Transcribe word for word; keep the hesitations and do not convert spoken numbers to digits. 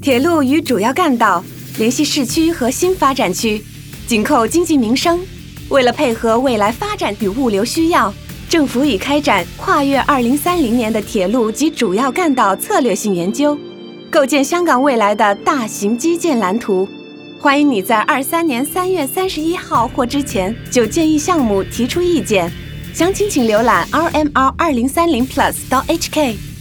铁路与主要干道联系市区和新发展区，紧扣经济民生。为了配合未来发展与物流需要，政府已开展跨越二零三零年的铁路及主要干道策略性研究，构建香港未来的大型基建蓝图。欢迎你在二三年三月三十一号或之前就建议项目提出意见，详情请浏览 r m r 二零三零 plus 到 h k。